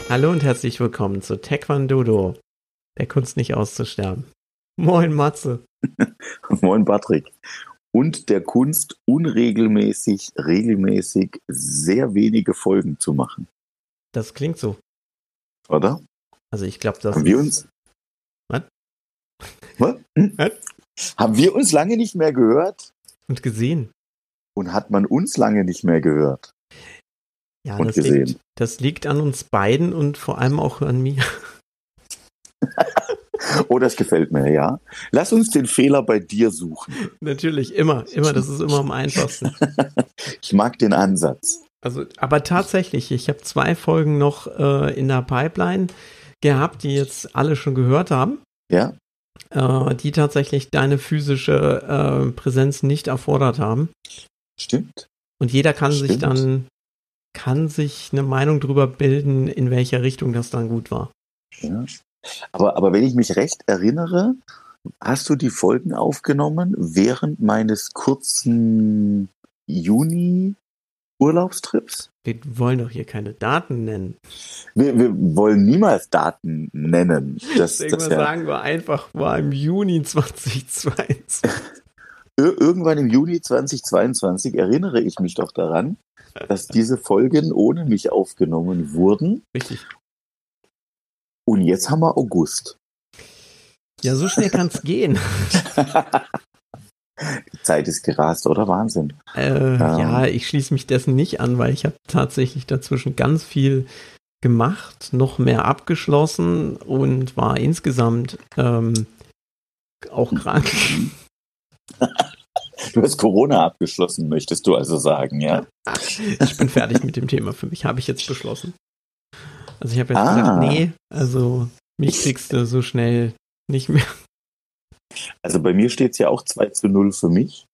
Hallo und herzlich willkommen zu Taekwondo, der Kunst nicht auszusterben. Moin Matze. Moin Patrick. Und der Kunst regelmäßig sehr wenige Folgen zu machen. Das klingt so. Oder? Also ich glaube, das Haben wir uns... Was? Was? Was? Haben wir uns lange nicht mehr gehört? Und gesehen. Und hat man uns lange nicht mehr gehört? Ja, und gesehen. Das liegt an uns beiden und vor allem auch an mir. Oh, das gefällt mir, ja. Lass uns den Fehler bei dir suchen. Natürlich, immer, das ist immer am einfachsten. Ich mag den Ansatz. Also, aber tatsächlich, ich habe 2 Folgen noch in der Pipeline gehabt, die jetzt alle schon gehört haben. Ja. Die tatsächlich deine physische Präsenz nicht erfordert haben. Stimmt. Und jeder kann sich eine Meinung drüber bilden, in welcher Richtung das dann gut war. Ja. Aber wenn ich mich recht erinnere, hast du die Folgen aufgenommen während meines kurzen Juni-Urlaubstrips? Wir wollen doch hier keine Daten nennen. Wir wollen niemals Daten nennen. Sagen wir einfach, war im Juni 2022. Irgendwann im Juni 2022 erinnere ich mich doch daran, dass diese Folgen ohne mich aufgenommen wurden. Richtig. Und jetzt haben wir August. Ja, so schnell kann es gehen. Die Zeit ist gerast, oder? Wahnsinn. Ja, ich schließe mich dessen nicht an, weil ich habe tatsächlich dazwischen ganz viel gemacht, noch mehr abgeschlossen und war insgesamt auch krank. Du hast Corona abgeschlossen, möchtest du also sagen, ja? Ich bin fertig mit dem Thema. Für mich habe ich jetzt beschlossen. Also ich habe jetzt gesagt, nee, also mich kriegst du so schnell nicht mehr. Also bei mir steht es ja auch 2-0 für mich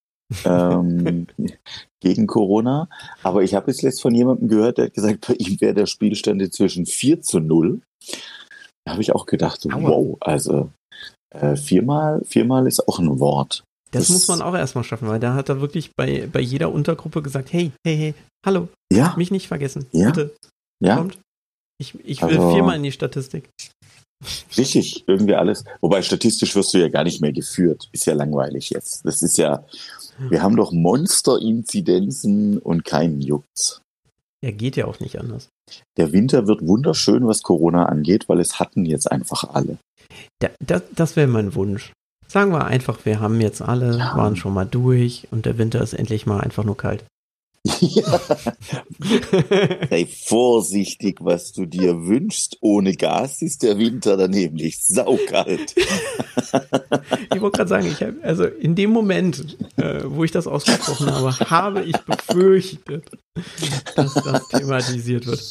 gegen Corona. Aber ich habe jetzt von jemandem gehört, der hat gesagt, bei ihm wäre der Spielstand inzwischen 4-0. Da habe ich auch gedacht, wow, also viermal ist auch ein Wort. Das muss man auch erstmal schaffen, weil da hat er wirklich bei jeder Untergruppe gesagt, hey, hallo, ja, mich nicht vergessen, ja, bitte, ja. Kommt. Ich will 4-mal in die Statistik. Richtig, irgendwie alles. Wobei statistisch wirst du ja gar nicht mehr geführt. Ist ja langweilig jetzt. Das ist ja, wir haben doch Monster-Inzidenzen und keinen juckt's. Ja, geht ja auch nicht anders. Der Winter wird wunderschön, was Corona angeht, weil es hatten jetzt einfach alle. Das wäre mein Wunsch. Sagen wir einfach, wir haben jetzt alle, waren schon mal durch und der Winter ist endlich mal einfach nur kalt. Ja. Sei vorsichtig, was du dir wünschst. Ohne Gas ist der Winter dann nämlich saukalt. Ich wollte gerade sagen, also in dem Moment, wo ich das ausgesprochen habe ich befürchtet, dass das thematisiert wird.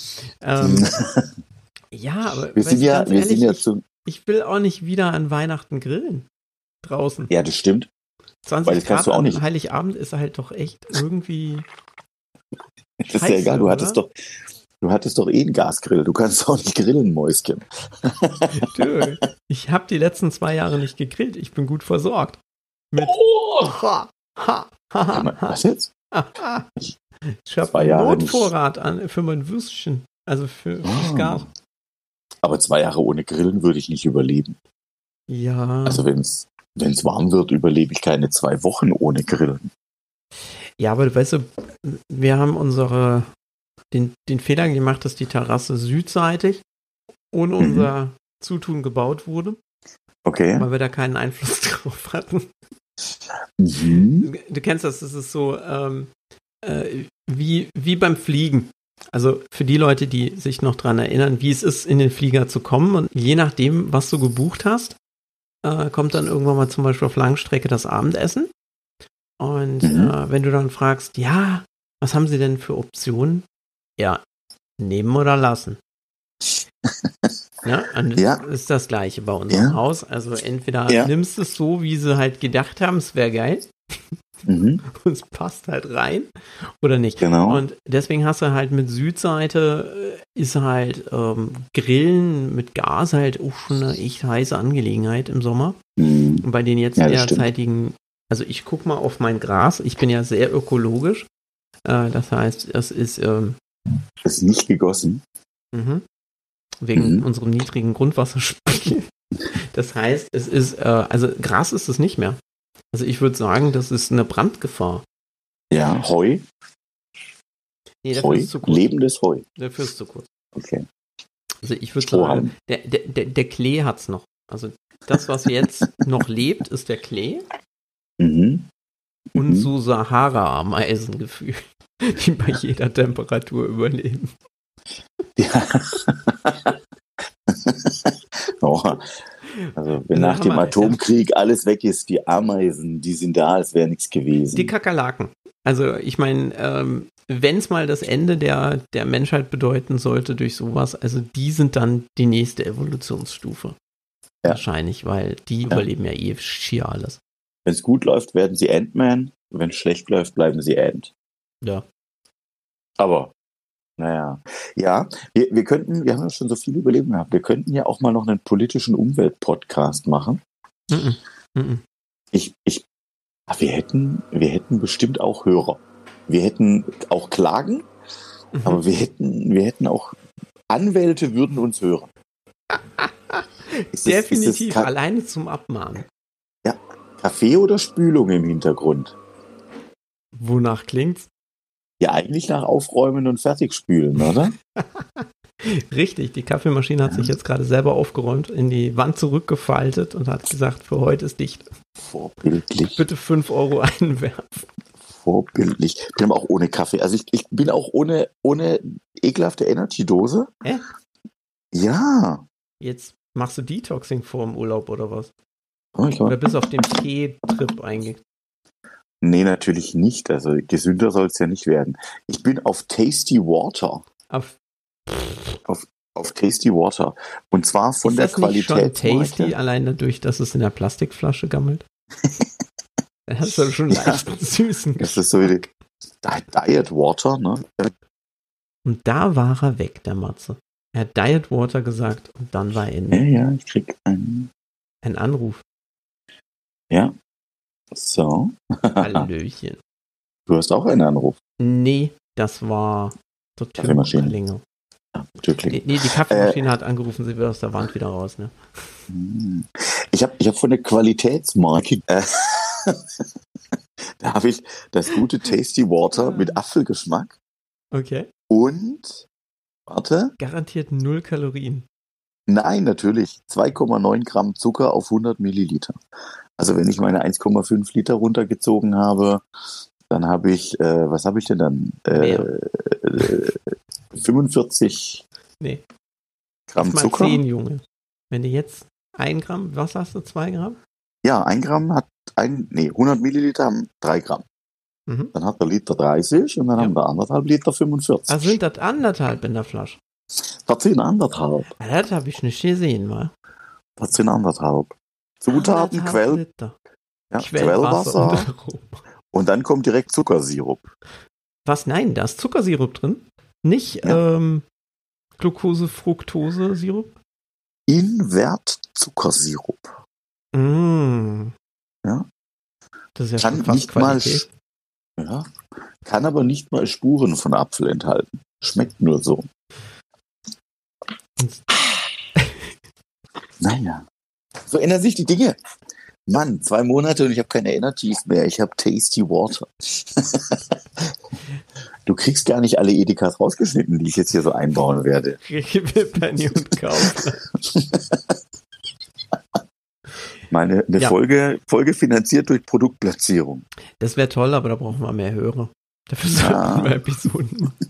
Ja, aber wir sind ja ich will auch nicht wieder an Weihnachten grillen. Draußen. Ja, das stimmt. 20 Grad an Heiligabend ist halt doch echt irgendwie. Das ist ja egal, du hattest doch eh einen Gasgrill. Du kannst auch nicht grillen, Mäuschen. Ich habe die letzten 2 Jahre nicht gegrillt. Ich bin gut versorgt. Was jetzt? Ich habe einen Notvorrat für mein Würstchen. Also fürs Gas. Aber 2 Jahre ohne Grillen würde ich nicht überleben. Ja. Also wenn es warm wird, überlebe ich keine 2 Wochen ohne Grillen. Ja, aber weißt du, wir haben den Fehler gemacht, dass die Terrasse südseitig ohne unser Zutun gebaut wurde. Okay. Weil wir da keinen Einfluss drauf hatten. Mhm. Du kennst das ist so wie beim Fliegen. Also für die Leute, die sich noch dran erinnern, wie es ist, in den Flieger zu kommen. Und je nachdem, was du gebucht hast, kommt dann irgendwann mal zum Beispiel auf Langstrecke das Abendessen. Und wenn du dann fragst, ja, was haben sie denn für Optionen? Ja, nehmen oder lassen. Ja, und das ist das Gleiche bei unserem Haus. Also entweder nimmst du es so, wie sie halt gedacht haben, es wäre geil. Und es passt halt rein oder nicht. Genau. Und deswegen hast du halt mit Südseite ist halt Grillen mit Gas halt auch schon eine echt heiße Angelegenheit im Sommer. Und bei den jetzt derzeitigen, also ich guck mal auf mein Gras, ich bin ja sehr ökologisch. Das heißt, es ist ist nicht gegossen. wegen unserem niedrigen Grundwasserspiegel. Das heißt, es ist, also Gras ist es nicht mehr. Also ich würde sagen, das ist eine Brandgefahr. Ja, Heu. Nee, dafür Heu, ist es zu kurz. lebendes Heu. Dafür ist es zu kurz. Okay. Also ich würde Strohhalm. sagen, der Klee hat's noch. Also das, was jetzt noch lebt, ist der Klee Mhm. und so Sahara-Ameisengefühl, die bei jeder Temperatur überleben. Ja. Oh, also wenn nach dem Atomkrieg alles weg ist, die Ameisen, die sind da, als wäre nichts gewesen. Die Kakerlaken. Also ich meine, wenn es mal das Ende der Menschheit bedeuten sollte durch sowas, also die sind dann die nächste Evolutionsstufe. Ja. Wahrscheinlich, weil die überleben ja eh schier alles. Wenn es gut läuft, werden sie Ant-Man. Wenn es schlecht läuft, bleiben sie Ant. Ja. Aber, naja. Ja, wir könnten, wir haben ja schon so viele Überlegungen gehabt, wir könnten ja auch mal noch einen politischen Umwelt-Podcast machen. Wir hätten bestimmt auch Hörer. Wir hätten auch Klagen, aber wir hätten auch Anwälte würden uns hören. Definitiv, alleine zum Abmahnen. Ja, Kaffee oder Spülung im Hintergrund? Wonach klingt's? Ja, eigentlich nach Aufräumen und Fertigspülen, oder? Richtig, die Kaffeemaschine hat sich jetzt gerade selber aufgeräumt, in die Wand zurückgefaltet und hat gesagt, für heute ist dicht. Vorbildlich. Bitte 5 Euro einwerfen. Vorbildlich. Ich bin aber auch ohne Kaffee. Also ich bin auch ohne ekelhafte Energy-Dose. Hä? Ja. Jetzt machst du Detoxing vor dem Urlaub oder was? Oh, oder bist auf dem Tee-Trip eingegangen? Nee, natürlich nicht. Also gesünder soll es ja nicht werden. Ich bin auf Tasty Water. Auf Tasty Water. Und zwar von der Qualität. Ist das nicht schon tasty, allein dadurch, dass es in der Plastikflasche gammelt? Dann hast du schon leicht süßen Das ist so wie Diet Water, ne? Und da war er weg, der Matze. Er hat Diet Water gesagt und dann war er Ja, ich krieg einen Anruf. Ja. So. Hallöchen. Du hast auch einen Anruf. Nee, das war der Kaffeemaschine. Nee, die Kaffeemaschine hat angerufen, sie will aus der Wand wieder raus, ne? Ich hab von der Qualitätsmarke da habe ich das gute Tasty Water mit Apfelgeschmack. Okay. Und warte. Garantiert 0 Kalorien. Nein, natürlich. 2,9 Gramm Zucker auf 100 Milliliter. Also wenn ich meine 1,5 Liter runtergezogen habe, dann habe ich, was habe ich denn dann? 45 Gramm Zucker. 10, Junge. Wenn du jetzt 1 Gramm, was hast du, 2 Gramm? Ja, 1 Gramm hat 100 Milliliter haben 3 Gramm. Dann hat der Liter 30 und dann haben wir 1,5 Liter 45. Also sind das 1,5 in der Flasche? Das sind 1,5. Das habe ich nicht gesehen, mal. Das sind 1,5. Zutaten, Quellwasser. Und dann kommt direkt Zuckersirup. Was? Nein, da ist Zuckersirup drin. Nicht Glucose-Fructose-Sirup? Invertzuckersirup. Ja. Das ist ja schon fast Qualität. Kann aber nicht mal Spuren von Apfel enthalten. Schmeckt nur so. Naja. So ändern sich die Dinge. Mann, 2 Monate und ich habe keine Energies mehr. Ich habe Tasty Water. Du kriegst gar nicht alle Edekas rausgeschnitten, die ich jetzt hier so einbauen werde. Penny und Kauf. Eine Folge finanziert durch Produktplatzierung. Das wäre toll, aber da brauchen wir mehr Hörer. Dafür sollten wir Episoden machen.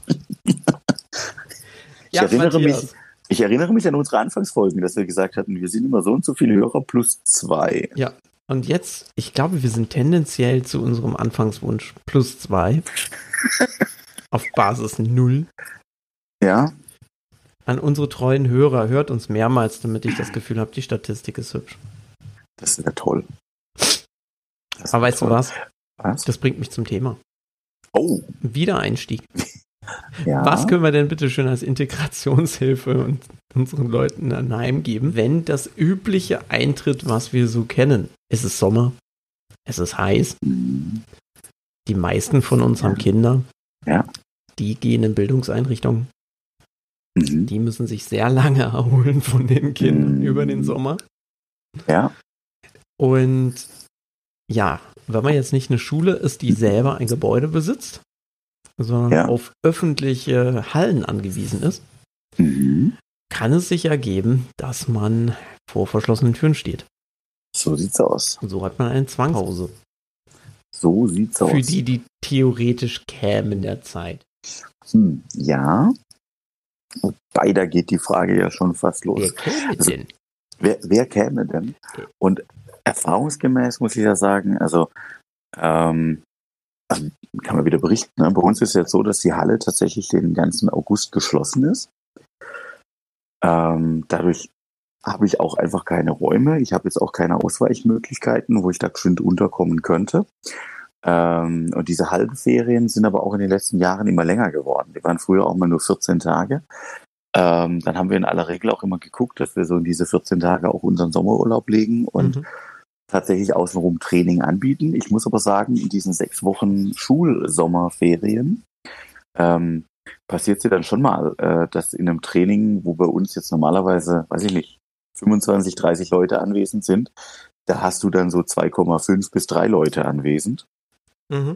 Ich erinnere mich an unsere Anfangsfolgen, dass wir gesagt hatten, wir sind immer so und so viele Hörer plus 2. Ja, und jetzt, ich glaube, wir sind tendenziell zu unserem Anfangswunsch plus 2. Auf Basis 0. Ja. An unsere treuen Hörer, hört uns mehrmals, damit ich das Gefühl habe, die Statistik ist hübsch. Das wäre toll. Aber weißt du was? Was? Das bringt mich zum Thema. Oh. Wiedereinstieg. Ja. Was können wir denn bitte schön als Integrationshilfe und unseren Leuten ein Heim geben, wenn das Übliche eintritt, was wir so kennen? Es ist Sommer, es ist heiß, die meisten von uns haben Kinder, die gehen in Bildungseinrichtungen, Die müssen sich sehr lange erholen von den Kindern über den Sommer. Ja. Und ja, wenn man jetzt nicht eine Schule ist, die selber ein Gebäude besitzt, sondern auf öffentliche Hallen angewiesen ist, kann es sich ergeben, dass man vor verschlossenen Türen steht. So sieht's aus. So hat man ein Zwangshause. So sieht's aus. Für die theoretisch kämen in der Zeit. Ja. Wobei, da geht die Frage ja schon fast los. Wer käme denn? Wer käme denn? Und erfahrungsgemäß muss ich ja sagen, also kann man wieder berichten, ne? Bei uns ist es jetzt so, dass die Halle tatsächlich den ganzen August geschlossen ist. Dadurch habe ich auch einfach keine Räume. Ich habe jetzt auch keine Ausweichmöglichkeiten, wo ich da geschwind unterkommen könnte. Und diese Hallenferien sind aber auch in den letzten Jahren immer länger geworden. Die waren früher auch mal nur 14 Tage. Dann haben wir in aller Regel auch immer geguckt, dass wir so in diese 14 Tage auch unseren Sommerurlaub legen und tatsächlich außenrum Training anbieten. Ich muss aber sagen, in diesen 6 Wochen Schulsommerferien passiert es ja dann schon mal, dass in einem Training, wo bei uns jetzt normalerweise, weiß ich nicht, 25, 30 Leute anwesend sind, da hast du dann so 2,5 bis 3 Leute anwesend. Und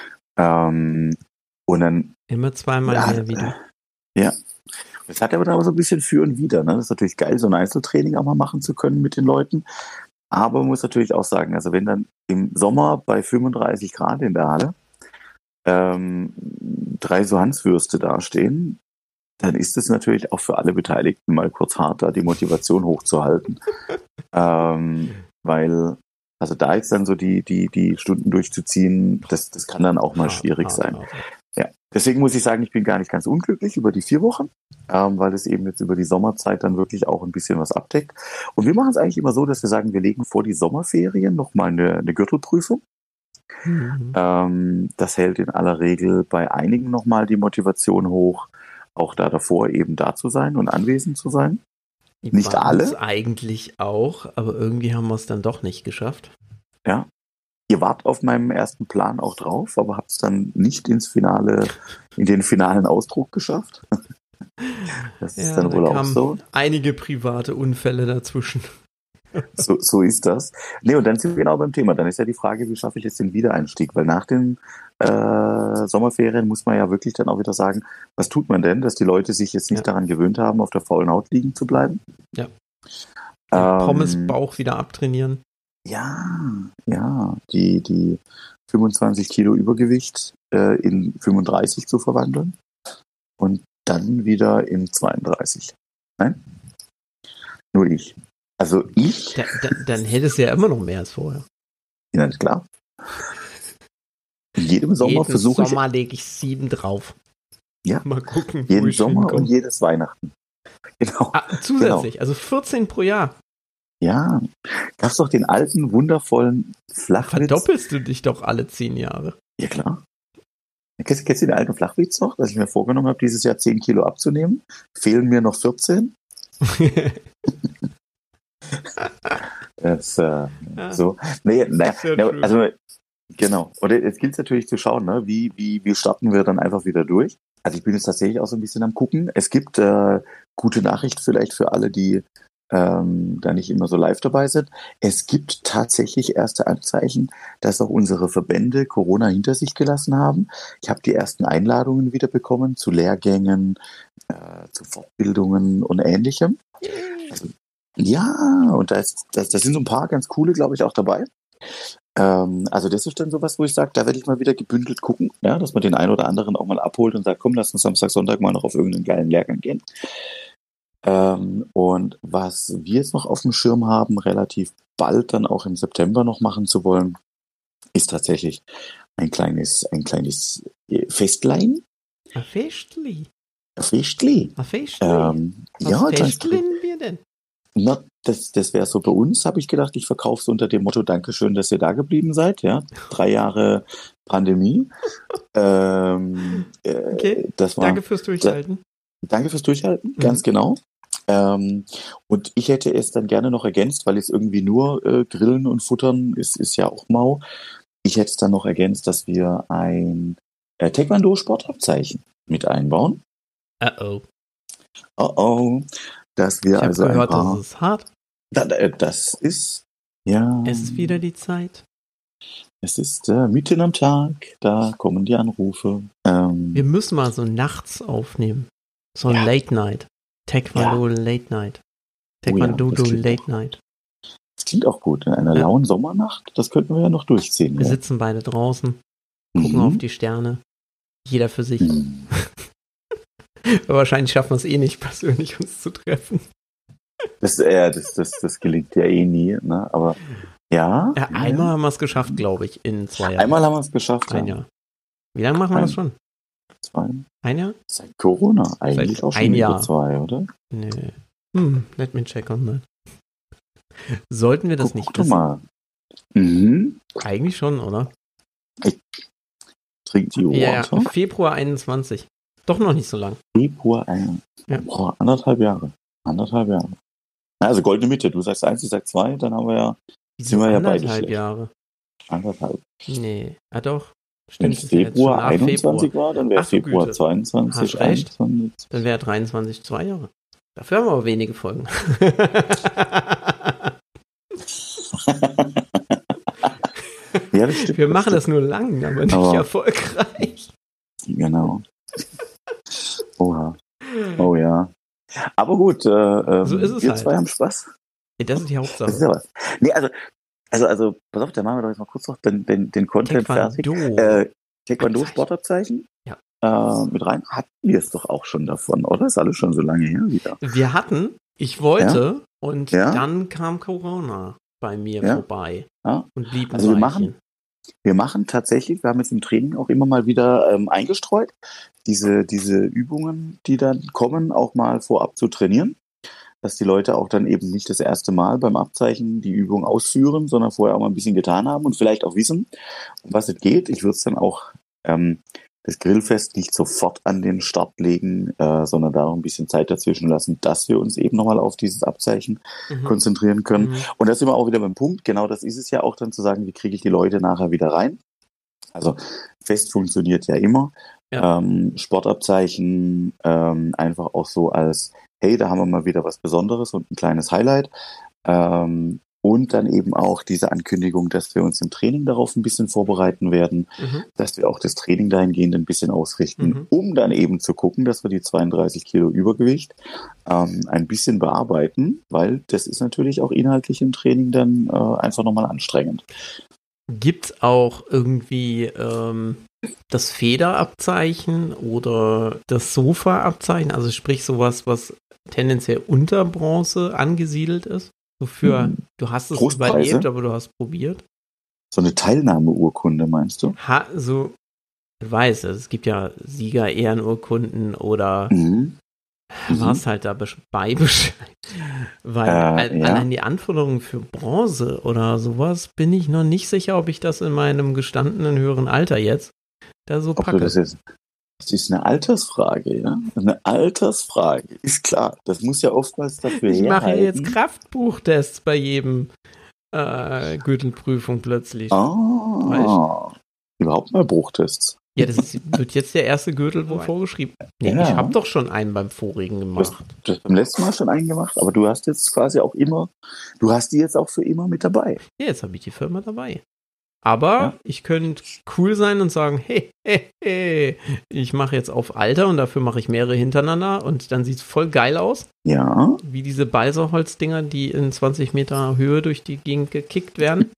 dann immer zweimal mehr wieder. Ja. Das hat aber dann so ein bisschen für und wider. Ne? Das ist natürlich geil, so ein Einzeltraining auch mal machen zu können mit den Leuten. Aber man muss natürlich auch sagen, also wenn dann im Sommer bei 35 Grad in der Halle 3 so Hanswürste dastehen, dann ist es natürlich auch für alle Beteiligten mal kurz hart, da die Motivation hochzuhalten. Weil, also da jetzt dann so die Stunden durchzuziehen, das kann dann auch mal schwierig sein. Ja, deswegen muss ich sagen, ich bin gar nicht ganz unglücklich über die 4 Wochen, weil es eben jetzt über die Sommerzeit dann wirklich auch ein bisschen was abdeckt. Und wir machen es eigentlich immer so, dass wir sagen, wir legen vor die Sommerferien nochmal eine Gürtelprüfung. Das hält in aller Regel bei einigen nochmal die Motivation hoch, auch da davor eben da zu sein und anwesend zu sein. Nicht alle. Eigentlich auch, aber irgendwie haben wir es dann doch nicht geschafft. Ja. Ihr wart auf meinem ersten Plan auch drauf, aber habt es dann nicht in den finalen Ausdruck geschafft. Das ist dann wohl auch so. Einige private Unfälle dazwischen. So ist das. Nee, und dann sind wir genau beim Thema. Dann ist ja die Frage, wie schaffe ich jetzt den Wiedereinstieg? Weil nach den Sommerferien muss man ja wirklich dann auch wieder sagen, was tut man denn, dass die Leute sich jetzt nicht daran gewöhnt haben, auf der faulen Haut liegen zu bleiben? Ja. Pommesbauch wieder abtrainieren. Ja, die 25 Kilo Übergewicht in 35 zu verwandeln und dann wieder in 32. Nein? Nur ich. Also ich. Dann hättest du ja immer noch mehr als vorher. Ja, klar. In jedem Sommer versuche ich. Jeden Sommer lege ich 7 drauf. Ja. Mal gucken. Jeden Sommer und jedes Weihnachten. Genau. Zusätzlich, also 14 pro Jahr. Ja. Gab's doch den alten, wundervollen Flachwitz. Verdoppelst du dich doch alle 10 Jahre. Ja, klar. Kennst du den alten Flachwitz noch, dass ich mir vorgenommen habe, dieses Jahr 10 Kilo abzunehmen? Fehlen mir noch 14? Das, so. Naja, also genau. Und jetzt gilt es natürlich zu schauen, ne? Wie starten wir dann einfach wieder durch. Also ich bin jetzt tatsächlich auch so ein bisschen am Gucken. Es gibt gute Nachricht vielleicht für alle, die da nicht immer so live dabei sind. Es gibt tatsächlich erste Anzeichen, dass auch unsere Verbände Corona hinter sich gelassen haben. Ich habe die ersten Einladungen wieder bekommen zu Lehrgängen, zu Fortbildungen und Ähnlichem. Also, ja, und da sind so ein paar ganz coole, glaube ich, auch dabei. Also das ist dann sowas, wo ich sage, da werde ich mal wieder gebündelt gucken, ja, dass man den einen oder anderen auch mal abholt und sagt, komm, lass uns Samstag, Sonntag mal noch auf irgendeinen geilen Lehrgang gehen. Und was wir jetzt noch auf dem Schirm haben, relativ bald dann auch im September noch machen zu wollen, ist tatsächlich ein kleines Festlein. Ein Festli? Ein Festli. Ein Festli? Was festeln wir denn? Na, das wäre so bei uns, habe ich gedacht, ich verkaufe es unter dem Motto, Dankeschön, dass ihr da geblieben seid, ja. 3 Jahre Pandemie. Okay, danke fürs Durchhalten. Danke fürs Durchhalten, ganz genau. Und ich hätte es dann gerne noch ergänzt, weil es irgendwie nur Grillen und Futtern ist ja auch mau. Ich hätte es dann noch ergänzt, dass wir ein Taekwondo-Sportabzeichen mit einbauen. Uh-oh. dass wir Ich habe also gehört, ein paar... das ist hart. Das ist, ja... Es ist wieder die Zeit. Es ist mitten am Tag, da kommen die Anrufe. Wir müssen mal so nachts aufnehmen. So ein Late Night. Taekwondo Late Night. Taekwondo Late Night. Das klingt auch gut. In einer lauen Sommernacht, das könnten wir ja noch durchziehen. Wir sitzen beide draußen, gucken auf die Sterne. Jeder für sich. Aber wahrscheinlich schaffen wir es eh nicht, persönlich uns zu treffen. Das gelingt ja eh nie, ne? Aber ja. Einmal haben wir es geschafft, glaube ich, in 2 Jahren. Einmal haben wir es geschafft. Ein Jahr. Wie lange machen wir das schon? 2. Ein Jahr? Seit Corona. Eigentlich Seit auch schon ein Jahr. 2, oder? Nee. Let me check on that. Sollten wir das nicht Guck wissen? mal. Eigentlich schon, oder? Trink die Water. Ja, Februar 21. Doch noch nicht so lang. Februar 21. Ja. Boah, 1,5 Jahre. 1,5 Jahre. Also goldene Mitte. Du sagst 1, ich sag 2, dann haben wir ja... Sind wir ja beide schlecht. 1,5 Jahre. 1,5. Nee, doch. Wenn es Februar 21 war, dann wäre Februar 22. Hast recht. Dann wäre 23 2 Jahre. Dafür haben wir aber wenige Folgen. Ja, das stimmt. Wir machen das nur lang, aber nicht erfolgreich. Genau. Oha. Oh ja. Aber gut, so ist es wir halt. 2 haben Spaß. Das ist die Hauptsache. Das ist ja was. Nee, also, pass auf, dann machen wir doch jetzt mal kurz noch den Content fertig. Taekwondo Sportabzeichen. Ja. Mit rein. Hatten wir es doch auch schon davon, oder? Ist alles schon so lange her wieder. Wir hatten, ich wollte, und dann kam Corona bei mir vorbei. Ja. Und blieb also wir machen tatsächlich, wir haben jetzt im Training auch immer mal wieder eingestreut, diese Übungen, die dann kommen, auch mal vorab zu trainieren. Dass die Leute auch dann eben nicht das erste Mal beim Abzeichen die Übung ausführen, sondern vorher auch mal ein bisschen getan haben und vielleicht auch wissen, um was es geht. Ich würde es dann auch das Grillfest nicht sofort an den Start legen, sondern da auch ein bisschen Zeit dazwischen lassen, dass wir uns eben nochmal auf dieses Abzeichen konzentrieren können. Und da sind wir auch wieder beim Punkt, genau das ist es ja auch dann zu sagen, wie kriege ich die Leute nachher wieder rein. Also Fest funktioniert ja immer. Ja. Sportabzeichen einfach auch so als, hey, da haben wir mal wieder was Besonderes und ein kleines Highlight. Und dann eben auch diese Ankündigung, dass wir uns im Training darauf ein bisschen vorbereiten werden, dass wir auch das Training dahingehend ein bisschen ausrichten, um dann eben zu gucken, dass wir die 32 Kilo Übergewicht ein bisschen bearbeiten, weil das ist natürlich auch inhaltlich im Training dann einfach nochmal anstrengend. Gibt's auch irgendwie das Federabzeichen oder das Sofa-Abzeichen, also sprich sowas, was tendenziell unter Bronze angesiedelt ist? So für, du hast es überlebt, aber du hast probiert. So eine Teilnahmeurkunde, meinst du? So, ich weiß, es gibt ja Sieger-Ehrenurkunden oder warst halt dabei Bescheid. Weil allein die Anforderungen für Bronze oder sowas bin ich noch nicht sicher, ob ich das in meinem gestandenen höheren Alter jetzt da so packe. Das ist eine Altersfrage, ja? Eine Altersfrage, ist klar. Das muss ja oftmals dafür herhalten. Ich mache ja jetzt Kraftbuchtests bei jedem Gürtelprüfung plötzlich. Überhaupt mal Bruchtests. Ja, das wird jetzt der erste Gürtel wohl vorgeschrieben. Nee, ich habe doch schon einen beim vorigen gemacht. Du hast beim letzten Mal schon einen gemacht, aber du hast jetzt quasi auch immer, du hast die jetzt auch für immer mit dabei. Ja, jetzt habe ich die Firma dabei. Aber ich könnte cool sein und sagen, hey, ich mache jetzt auf Alter und dafür mache ich mehrere hintereinander und dann sieht es voll geil aus. Ja. Wie diese Balserholzdinger, die in 20 Meter Höhe durch die Gegend gekickt werden.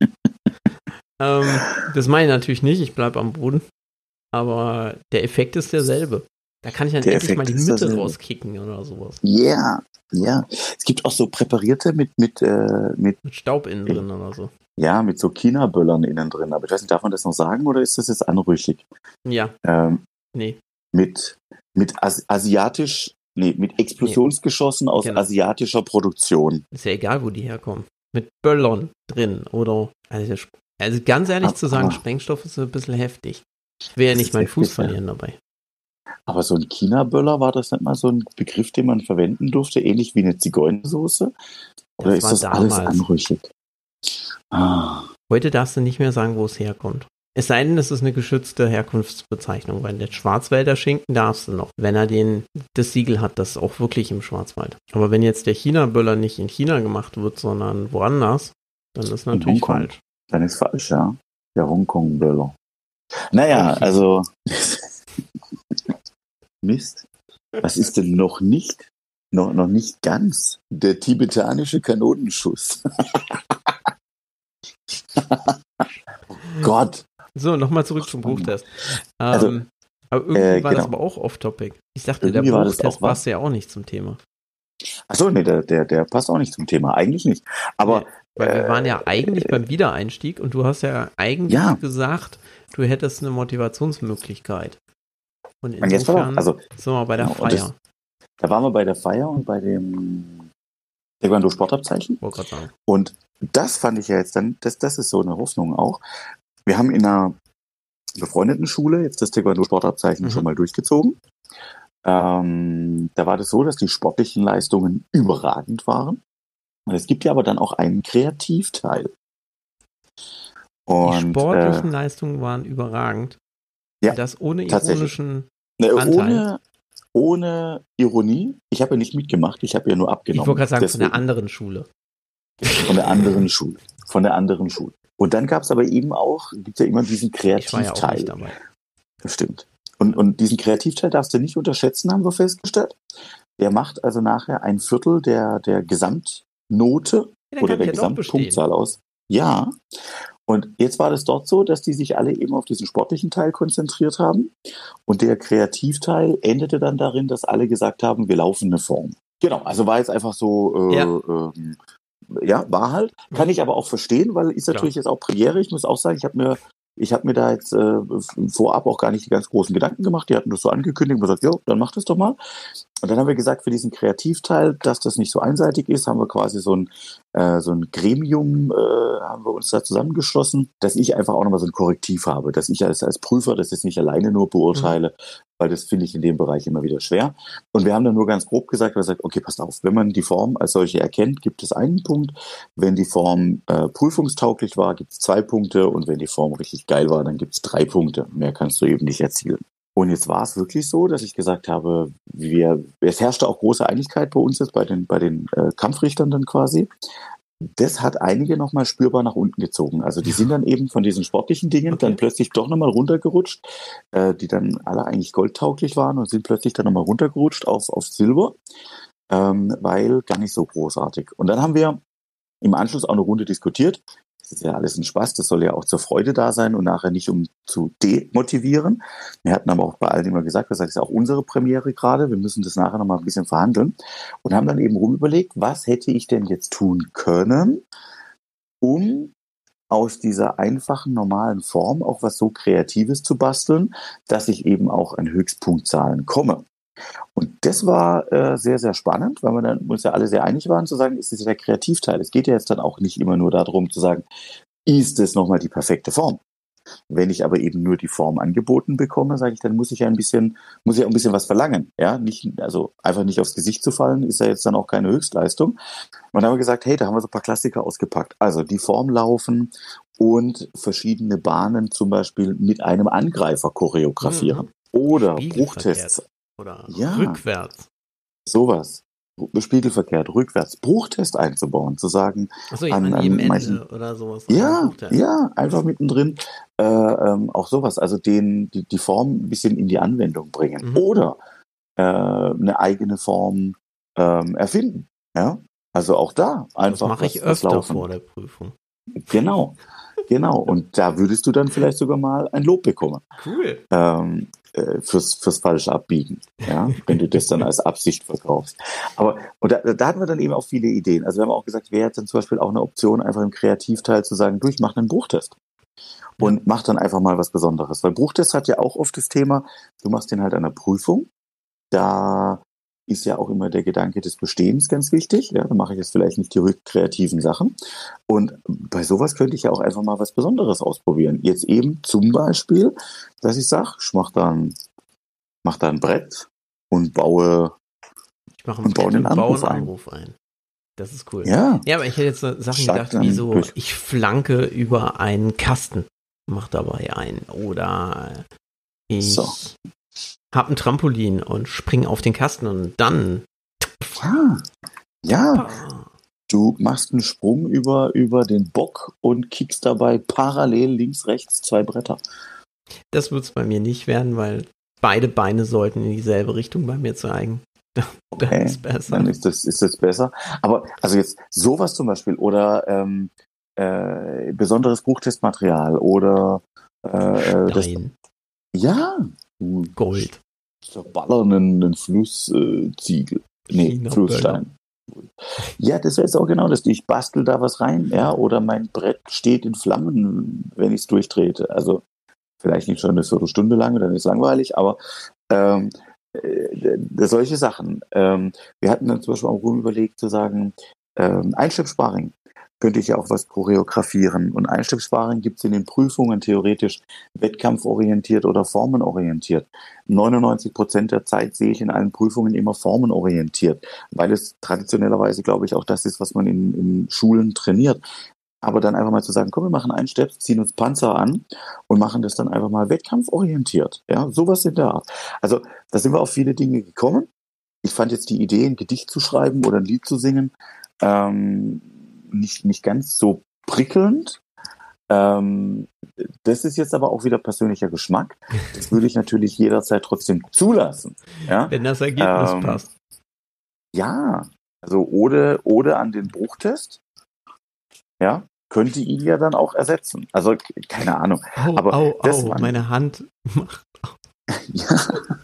Das meine ich natürlich nicht, ich bleibe am Boden. Aber der Effekt ist derselbe. Da kann ich dann endlich mal die Mitte rauskicken oder sowas. Ja. Es gibt auch so präparierte mit Staub innen drin oder so. Ja, mit so China-Böllern innen drin. Aber ich weiß nicht, darf man das noch sagen oder ist das jetzt anrüchig? Ja. Nee. Mit Explosionsgeschossen aus asiatischer Produktion. Ist ja egal, wo die herkommen. Mit Böllern drin oder. Also ganz ehrlich zu sagen, Sprengstoff ist ein bisschen heftig. Ich will ja nicht meinen Fuß verlieren dabei. Aber so ein China-Böller, war das nicht mal so ein Begriff, den man verwenden durfte, ähnlich wie eine Zigeunersoße? Oder ist das alles anrüchig? Heute darfst du nicht mehr sagen, wo es herkommt. Es sei denn, es ist eine geschützte Herkunftsbezeichnung, weil der Schwarzwälder Schinken darfst du noch, wenn er das Siegel hat, das auch wirklich im Schwarzwald. Aber wenn jetzt der China-Böller nicht in China gemacht wird, sondern woanders, dann ist natürlich falsch. Dann ist falsch, ja. Der Hongkong-Böller. Naja, Okay. also Mist. Was ist denn noch nicht ganz der tibetanische Kanonenschuss? Oh Gott. So, nochmal zurück zum Buchtest. Also, aber irgendwie war das genau. aber auch off-topic. Ich dachte, Irgendwie der war das Buchtest auch was. passt ja auch nicht zum Thema. Achso, nee, der passt auch nicht zum Thema. Eigentlich nicht. Aber Nee, weil wir waren ja eigentlich beim Wiedereinstieg und du hast ja eigentlich gesagt, du hättest eine Motivationsmöglichkeit. Und jetzt war insofern also, sind wir bei der genau, Feier. Da waren wir bei der Feier und bei dem Taekwondo-Sportabzeichen. Wollte gerade sagen. Und das fand ich ja jetzt dann, das ist so eine Hoffnung auch. Wir haben in einer befreundeten Schule jetzt das Taekwondo-Sportabzeichen schon mal durchgezogen. Da war das so, dass die sportlichen Leistungen überragend waren. Und es gibt ja aber dann auch einen Kreativteil. Und, die sportlichen Leistungen waren überragend. Ja, und das ohne ironischen ohne Ironie. Ich habe ja nicht mitgemacht, ich habe ja nur abgenommen. Ich wollte gerade sagen, deswegen. von der anderen Schule. Von der anderen Schule. Und dann gab es aber eben auch, gibt ja immer diesen Kreativteil. Ich war ja auch nicht dabei. Das stimmt. Und diesen Kreativteil darfst du nicht unterschätzen, haben wir festgestellt. Der macht also nachher 1/4 der Gesamtnote oder der Gesamtpunktzahl aus. Ja. Und jetzt war das dort so, dass die sich alle eben auf diesen sportlichen Teil konzentriert haben. Und der Kreativteil endete dann darin, dass alle gesagt haben, wir laufen eine Form. Genau, also war jetzt einfach so, war halt. Kann ich aber auch verstehen, weil ist natürlich jetzt auch Premiere. Ich muss auch sagen, ich habe mir da jetzt vorab auch gar nicht die ganz großen Gedanken gemacht. Die hatten das so angekündigt und gesagt, ja, dann mach das doch mal. Und dann haben wir gesagt, für diesen Kreativteil, dass das nicht so einseitig ist, haben wir quasi so ein Gremium, haben wir uns da zusammengeschlossen, dass ich einfach auch nochmal so ein Korrektiv habe, dass ich als Prüfer das jetzt nicht alleine nur beurteile, weil das finde ich in dem Bereich immer wieder schwer. Und wir haben dann nur ganz grob gesagt, okay, passt auf, wenn man die Form als solche erkennt, gibt es einen Punkt. Wenn die Form prüfungstauglich war, gibt es 2 Punkte. Und wenn die Form richtig geil war, dann gibt es 3 Punkte. Mehr kannst du eben nicht erzielen. Und jetzt war es wirklich so, dass ich gesagt habe, es herrschte auch große Einigkeit bei uns jetzt, bei den Kampfrichtern dann quasi. Das hat einige nochmal spürbar nach unten gezogen. Also die sind dann eben von diesen sportlichen Dingen dann plötzlich doch nochmal runtergerutscht, die dann alle eigentlich goldtauglich waren und sind plötzlich dann nochmal runtergerutscht auf Silber, weil gar nicht so großartig. Und dann haben wir im Anschluss auch eine Runde diskutiert. Das ist ja alles ein Spaß, das soll ja auch zur Freude da sein und nachher nicht um zu demotivieren. Wir hatten aber auch bei allen immer gesagt, das ist ja auch unsere Premiere gerade, wir müssen das nachher nochmal ein bisschen verhandeln und haben dann eben rumüberlegt, was hätte ich denn jetzt tun können, um aus dieser einfachen, normalen Form auch was so Kreatives zu basteln, dass ich eben auch an Höchstpunktzahlen komme. Und das war sehr, sehr spannend, weil wir dann uns ja alle sehr einig waren, zu sagen, ist das der Kreativteil. Es geht ja jetzt dann auch nicht immer nur darum zu sagen, ist es nochmal die perfekte Form? Wenn ich aber eben nur die Form angeboten bekomme, sage ich, dann muss ich ja ein bisschen was verlangen. Ja, also einfach nicht aufs Gesicht zu fallen, ist ja jetzt dann auch keine Höchstleistung. Und dann haben wir gesagt, hey, da haben wir so ein paar Klassiker ausgepackt. Also die Form laufen und verschiedene Bahnen zum Beispiel mit einem Angreifer choreografieren. Oder Bruchtests. Oder rückwärts. Sowas. Spiegelverkehrt, rückwärts. Bruchtest einzubauen, zu sagen. Achso, an jedem Ende oder sowas. Ja, einfach mittendrin. Auch sowas. Also die Form ein bisschen in die Anwendung bringen. Oder eine eigene Form erfinden. Ja, also auch da einfach. Das mache ich öfter vor der Prüfung. Genau. Und da würdest du dann vielleicht sogar mal ein Lob bekommen. Cool. Fürs falsche Abbiegen, ja, wenn du das dann als Absicht verkaufst. Aber und da hatten wir dann eben auch viele Ideen. Also wir haben auch gesagt, wäre jetzt dann zum Beispiel auch eine Option, einfach im Kreativteil zu sagen, ich mache einen Bruchtest. Und mach dann einfach mal was Besonderes. Weil Bruchtest hat ja auch oft das Thema, du machst den halt an der Prüfung. Da ist ja auch immer der Gedanke des Bestehens ganz wichtig. Ja, da mache ich jetzt vielleicht nicht die kreativen Sachen. Und bei sowas könnte ich ja auch einfach mal was Besonderes ausprobieren. Jetzt eben zum Beispiel, dass ich sage, ich mach da ein Brett und baue einen Anruf ein. Das ist cool. Ja, aber ich hätte jetzt so Sachen gedacht, wie so, ich flanke über einen Kasten. mach dabei ein. Oder ich So. hab ein Trampolin und spring auf den Kasten und dann Ja, du machst einen Sprung über den Bock und kickst dabei parallel links, rechts 2 Bretter. Das wird es bei mir nicht werden, weil beide Beine sollten in dieselbe Richtung bei mir zeigen. Okay, Dann ist besser. dann ist das besser. Aber also jetzt sowas zum Beispiel oder besonderes Buchtestmaterial oder Stein, Gold. Zerballern einen Flussziegel. China Flussstein. Ja, das wäre jetzt auch genau das. Ich bastel da was rein, ja, oder mein Brett steht in Flammen, wenn ich es durchtrete. Also vielleicht nicht schon eine Viertelstunde lang, dann ist es langweilig, aber solche Sachen. Wir hatten dann zum Beispiel auch überlegt zu sagen, Einstippsparring könnte ich ja auch was choreografieren. Und Einstippsparring gibt es in den Prüfungen theoretisch wettkampforientiert oder formenorientiert. 99% der Zeit sehe ich in allen Prüfungen immer formenorientiert, weil es traditionellerweise, glaube ich, auch das ist, was man in Schulen trainiert. Aber dann einfach mal zu sagen, komm, wir machen einen Step, ziehen uns Panzer an und machen das dann einfach mal wettkampforientiert. Ja, sowas in der Art. Also da sind wir auf viele Dinge gekommen. Ich fand jetzt die Idee, ein Gedicht zu schreiben oder ein Lied zu singen, nicht ganz so prickelnd. Das ist jetzt aber auch wieder persönlicher Geschmack. Das würde ich natürlich jederzeit trotzdem zulassen. Ja? Wenn das Ergebnis passt. Ja, also Ode an den Bruchtest, ja, könnte ihn ja dann auch ersetzen. Also keine Ahnung. Aber meine Hand macht. Ja.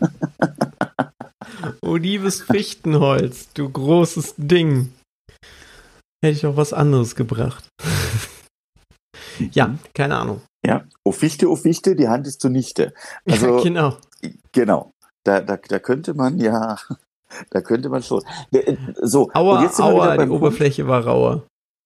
Oh, liebes Fichtenholz, du großes Ding. Hätte ich auch was anderes gebracht. Ja, keine Ahnung. Ja, oh Fichte, die Hand ist zunichte. Also, ja, genau. Genau. Da könnte man schon. So, Aua, und jetzt sind wir wieder beim die Oberfläche war rauer.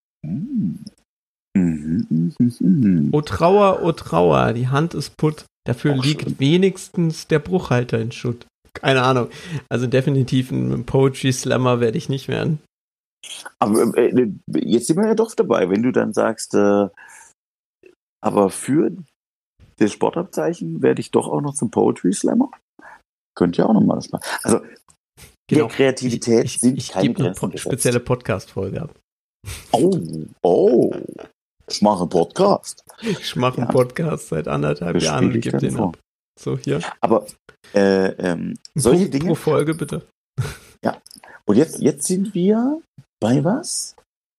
Oh Trauer, die Hand ist putt. Dafür liegt schön. Wenigstens der Bruchhalter in Schutt. Keine Ahnung. Also definitiv ein Poetry Slammer werde ich nicht werden. Aber jetzt sind wir ja doch dabei, wenn du dann sagst, aber für das Sportabzeichen werde ich doch auch noch zum Poetry Slammer. Könnte ja auch nochmal Spaß. Also genau. Der Kreativität sind keine Grenzen. Ich gebe eine spezielle Podcast-Folge ab. Oh. Ich mache einen Podcast. Ich mache einen Podcast seit 1,5 Jahren und gebe den ab. So, hier. Aber solche Dinge. Pro Folge, bitte. Ja. Und jetzt sind wir bei was?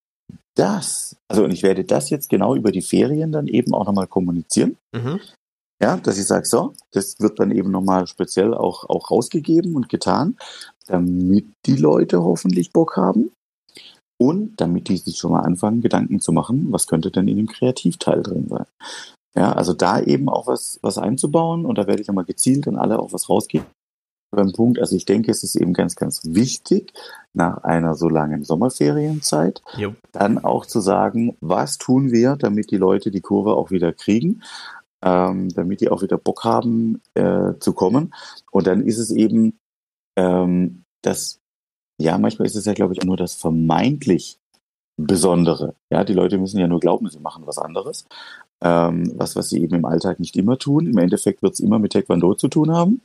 Und ich werde das jetzt genau über die Ferien dann eben auch nochmal kommunizieren. Mhm. Ja, dass ich sage, so, das wird dann eben nochmal speziell auch rausgegeben und getan, damit die Leute hoffentlich Bock haben und damit die sich schon mal anfangen, Gedanken zu machen, was könnte denn in dem Kreativteil drin sein. Ja, also da eben auch was einzubauen und da werde ich nochmal gezielt an alle auch was rausgeben. Beim Punkt, also ich denke, es ist eben ganz, ganz wichtig, nach einer so langen Sommerferienzeit, dann auch zu sagen, was tun wir, damit die Leute die Kurve auch wieder kriegen, damit die auch wieder Bock haben zu kommen. Und dann ist es eben manchmal ist es ja, glaube ich, auch nur das vermeintlich Besondere. Ja, die Leute müssen ja nur glauben, sie machen was anderes, was sie eben im Alltag nicht immer tun. Im Endeffekt wird es immer mit Taekwondo zu tun haben.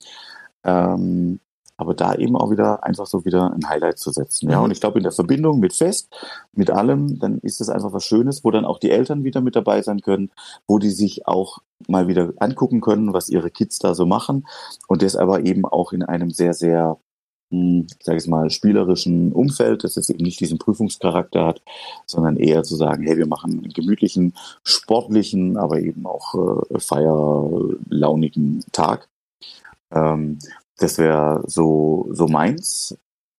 Aber da eben auch wieder einfach so wieder ein Highlight zu setzen. Ja, und ich glaube, in der Verbindung mit Fest, mit allem, dann ist das einfach was Schönes, wo dann auch die Eltern wieder mit dabei sein können, wo die sich auch mal wieder angucken können, was ihre Kids da so machen. Und das aber eben auch in einem sehr, sehr, ich sage es mal, spielerischen Umfeld, dass es eben nicht diesen Prüfungscharakter hat, sondern eher zu sagen, hey, wir machen einen gemütlichen, sportlichen, aber eben auch feierlaunigen Tag. Das wäre so meins.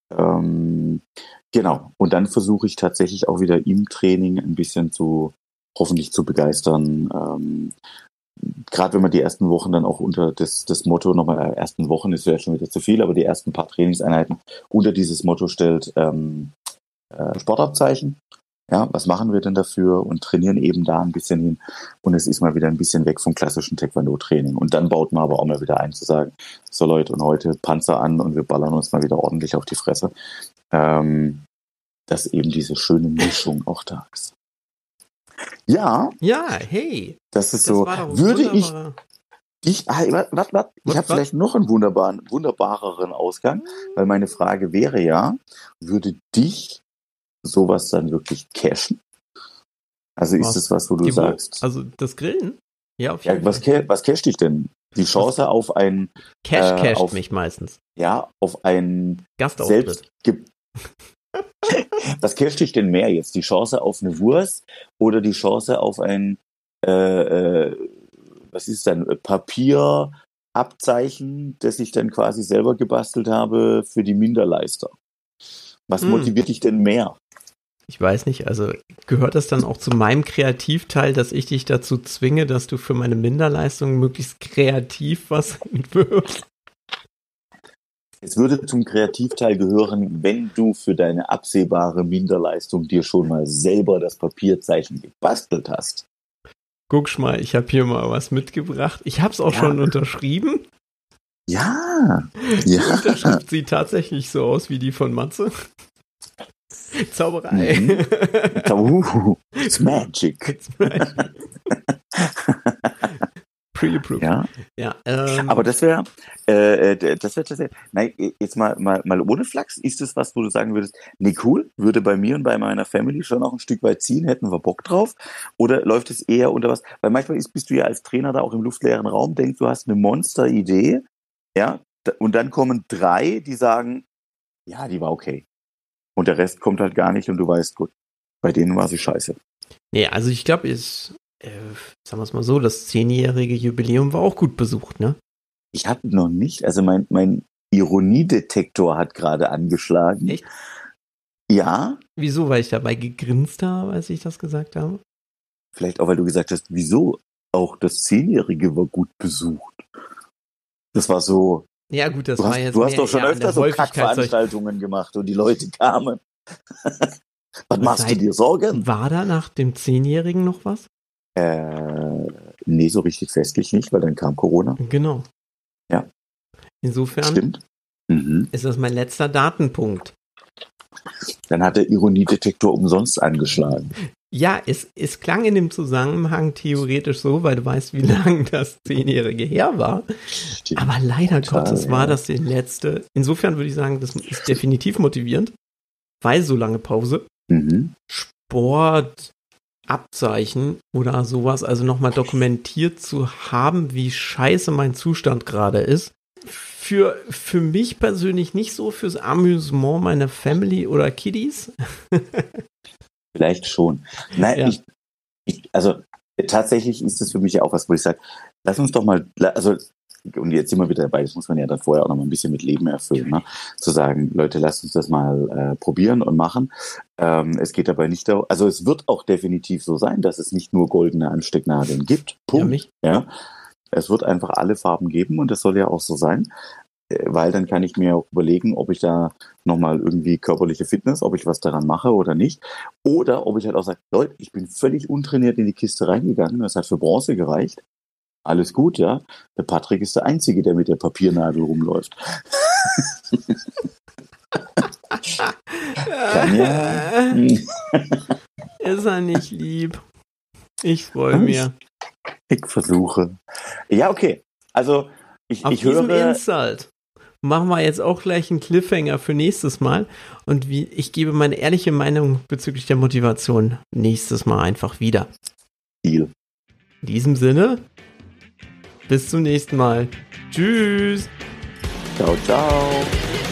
Genau. Und dann versuche ich tatsächlich auch wieder im Training ein bisschen hoffentlich zu begeistern. Gerade wenn man die ersten Wochen dann auch unter das Motto, nochmal ersten Wochen ist vielleicht schon wieder zu viel, aber die ersten paar Trainingseinheiten unter dieses Motto stellt, Sportabzeichen. Ja, was machen wir denn dafür und trainieren eben da ein bisschen hin und es ist mal wieder ein bisschen weg vom klassischen Taekwondo-Training und dann baut man aber auch mal wieder ein zu sagen, so Leute und heute Panzer an und wir ballern uns mal wieder ordentlich auf die Fresse, dass eben diese schöne Mischung auch da ist. Ja, Ja, hey. das ist Das so. war doch ein Würde ich wunderbarer- dich, warte, ich habe Was? vielleicht noch einen wunderbareren Ausgang, weil meine Frage wäre ja, würde dich sowas dann wirklich cashen? Also ist Was? es was, wo du sagst, Also das Grillen? Ja, auf ja, jeden was, Fall. was casht dich denn? Die Chance auf ein, Cash casht auf, mich meistens. ja, auf ein Gastauftritt. selbst Was casht dich denn mehr jetzt? Die Chance auf eine Wurst oder die Chance auf ein, was ist dann, Papierabzeichen, das ich dann quasi selber gebastelt habe für die Minderleister? Was motiviert dich denn mehr? Ich weiß nicht, also gehört das dann auch zu meinem Kreativteil, dass ich dich dazu zwinge, dass du für meine Minderleistung möglichst kreativ was entwirfst? Es würde zum Kreativteil gehören, wenn du für deine absehbare Minderleistung dir schon mal selber das Papierzeichen gebastelt hast. Guck mal, ich habe hier mal was mitgebracht. Ich habe es auch schon unterschrieben. Ja, Die ja. Unterschrift sieht tatsächlich so aus wie die von Matze. Zauberei. It's magic. It's magic. Pre-approved. Ja. Ja, Aber das wäre tatsächlich, nein, jetzt mal ohne Flachs, ist das was, wo du sagen würdest, nee, cool, würde bei mir und bei meiner Family schon auch ein Stück weit ziehen, hätten wir Bock drauf? Oder läuft es eher unter was? Weil manchmal bist du ja als Trainer da auch im luftleeren Raum, denkst, du hast eine Monster-Idee, ja, und dann kommen 3, die sagen, ja, die war okay. Und der Rest kommt halt gar nicht und du weißt, gut, bei denen war sie scheiße. nee, also ich glaube, sagen wir es mal so, das 10-jährige Jubiläum war auch gut besucht, ne? Ich habe noch nicht, also mein Ironiedetektor hat gerade angeschlagen. Echt? Ja. Wieso? Weil ich dabei gegrinst habe, als ich das gesagt habe? Vielleicht auch, weil du gesagt hast, wieso auch das 10-Jährige war gut besucht. Das war so. Ja, gut, das Du war hast, jetzt du hast mehr doch schon eher an öfter der so Häufigkeit Kackveranstaltungen gemacht und die Leute kamen. Was machst du dir Sorgen? War da nach dem 10-Jährigen noch was? Nee, so richtig festlich nicht, weil dann kam Corona. Genau. Ja. Insofern Stimmt. Mhm. ist das mein letzter Datenpunkt. Dann hat der Ironiedetektor umsonst angeschlagen. Ja, es klang in dem Zusammenhang theoretisch so, weil du weißt, wie lang das 10-Jährige her war. Stimmt. Aber leider Total, Gottes war das die letzte. Insofern würde ich sagen, das ist definitiv motivierend, weil so lange Pause. Mhm. Sportabzeichen oder sowas, also nochmal dokumentiert zu haben, wie scheiße mein Zustand gerade ist. Für mich persönlich nicht so, fürs Amüsement meiner Family oder Kiddies. Vielleicht schon. Nein, Ja. also tatsächlich ist das für mich ja auch was, wo ich sage, lass uns doch mal, also und jetzt sind wir wieder dabei, das muss man ja dann vorher auch noch mal ein bisschen mit Leben erfüllen, ne? Zu sagen, Leute, lasst uns das mal probieren und machen. Es geht dabei nicht darum, also es wird auch definitiv so sein, dass es nicht nur goldene Anstecknadeln gibt. Punkt. Ja. Es wird einfach alle Farben geben und das soll ja auch so sein, weil dann kann ich mir auch überlegen, ob ich da nochmal irgendwie körperliche Fitness, ob ich was daran mache oder nicht. Oder ob ich halt auch sage, Leute, ich bin völlig untrainiert in die Kiste reingegangen, das hat für Bronze gereicht. Alles gut, ja. Der Patrick ist der Einzige, der mit der Papiernadel rumläuft. Kann ja. Ist er nicht lieb. Ich freue mich. Ich versuche. Ja, okay. Also, ich diesem höre. Insult machen wir jetzt auch gleich einen Cliffhanger für nächstes Mal. Und ich gebe meine ehrliche Meinung bezüglich der Motivation nächstes Mal einfach wieder. Deal. In diesem Sinne, bis zum nächsten Mal. Tschüss. Ciao, ciao.